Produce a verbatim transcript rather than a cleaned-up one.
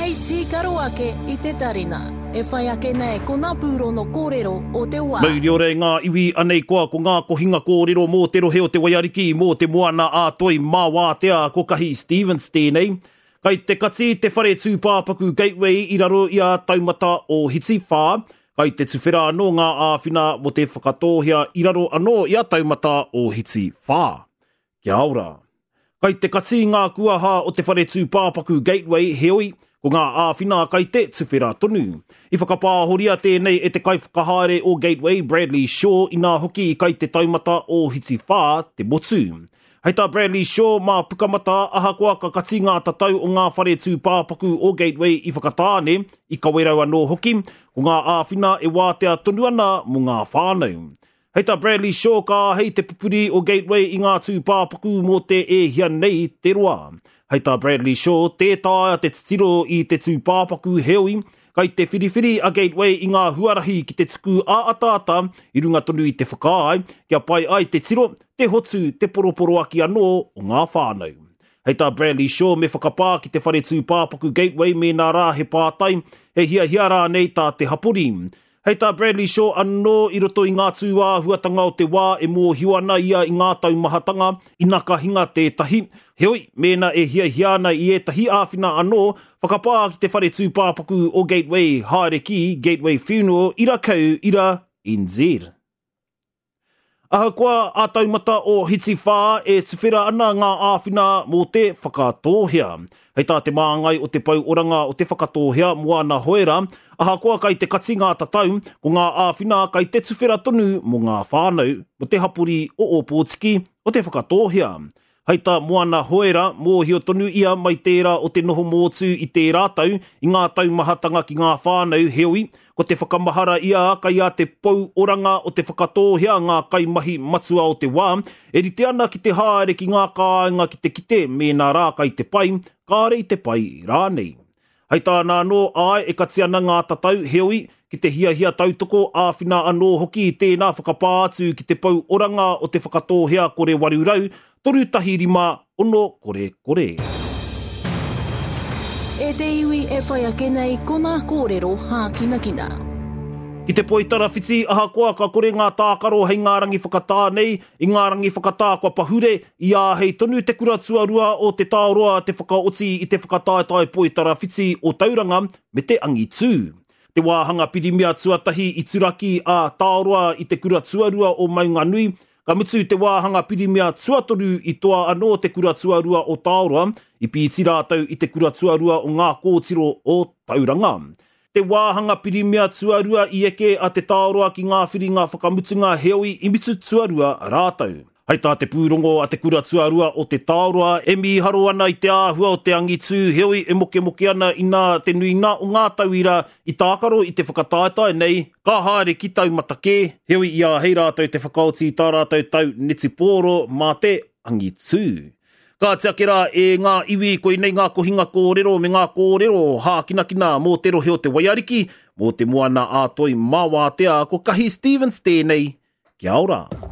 Hei tīkaro ake I te tarina. E whai ake nei ko ngā pūro no kōrero o te wā. Mauri ore ngā iwi anei koa ko ngā kohinga kōrero mō te rohe o te waiariki mō te moana a toi mā wātea ko kahi Stevens tēnei. Kai te kati te whare tūpāpaku Gateway I raro I a taumata o Hiti Whā. Kai te tuwhera anō ngā āwhina mo te whakatōhia I raro anō I a taumata o Hiti Whā. Kia ora. Kai te kati ngā kuaha o te whare tūpāpaku Gateway heoi, ko ngā āwhina kai te tuwhera tonu. I whakapāhoria tēnei e te kai whakahaere o Gateway Bradley Shaw I nā hoki I kai te taumata o Hiti Whā te motu. Hei tā Bradley Shaw mā pukamata ahakoa ka kati ngā tatau o ngā whare tūpāpaku o Gateway I whakatāne I kawerau anō hoki, ko ngā āwhina e wātea tonu ana mo ngā whānau. Hei tā Bradley Shaw ka hei te pupuri o Gateway I ngā tūpāpaku mō te e hia nei te roa. Hei tā Bradley Shaw, tētāia te titiro I te tūpāpaku heoi, kai te whiriwhiri a Gateway I ngā huarahi ki te tuku a atata, I runga tonu I te whakaai, kia pai ai te tiro, te hotu, te poroporo aki anō o ngā whānau. Hei tā Bradley Shaw me whakapā ki te whare tūpāpaku Gateway me nā rā he pātai, he hia hia rā nei tā te hapuri. Hei tā Bradley Shaw anō I roto I ngā tūā huatanga o te wā e mō hiwana ia I ngā taumahatanga I nā ka hinga tētahi. Heoi, mēna e hia hiana I e tahi āwhina anō, whakapā ki te whare tūpāpaku o Gateway haere ki Gateway Funeral ira kau ira N Z. Ahakoa a taumata o Hiti Whā e tuwhera ana ngā āwhina mō te whakatōhia. Hei tā te māngai o te pau oranga o te whakatōhia moana hoera, ahakoa kai te kati ngā tatau, ko ngā āwhina kai te tuwhera tonu mo ngā whānau, mo te hapuri o o pōtiki o te whakatōhia. Hei tā moana hoera, mōhio tonu ia mai tērā o te noho mōtu I te rātau, I ngā taumahatanga ki ngā whānau heoi, ko te whakamahara ia kai a te pau oranga o te whakatōhia ngā kaimahi matua o te wā, e rite ana ki te haere ki ngā kāinga ki te kite me nā rā kai te pai, kārei te pai rānei. Hei tā nā no ai e kati ana ngā tatau heoi, ki te hia hia tautoko āwhina anō hoki I tēnā whakapātu ki te pau oranga o te whakatōhia kore warurau, toru tahi rima ono kore kore. E te iwi e whai ake nei ko ngā kōrero hā kina kina. Ki te poitara whiti, ahakoa ka kore ngā tākaro hei ngā rangi whakatā nei, I ngā rangi whakatā kua pahure, I a hei tonu te kura tuarua o te tāroa te whakaoti I te whakataetai poitara whiti o tauranga me te angi tū. Te wāhanga pirimia tuatahi I turaki a tāroa I te kura tuarua o Maunganui, ka mutu te wāhanga pirimia tuatoru I toa anō te kura tuarua o Tāoroa, I pīti rātau I te kura tuarua o ngā kōtiro o Tauranga. Te wāhanga pirimia tuarua I eke a te Tāoroa ki ngā whiringa whakamutunga heoi I mitu tuarua rātau. Hei tā te pūrongo a te kura tuarua o te Tāoroa, e miharo ana I te āhua o te angitu heoi e moke moke ana I nā te nuina o ngā tauira I tākaro I te whakataetai nei, ka haere ki taumata kē, heoi I a hei rātau te whakaoti I tā rātau tau neti pōro mā te angitu. Ka te akera e ngā iwi koe nei ngā kohinga kōrero me ngā kōrero hā kina kina mō te rohe o te waiariki, mō te moana a toi mā wātea ko kahi Stevens tēnei, kia ora.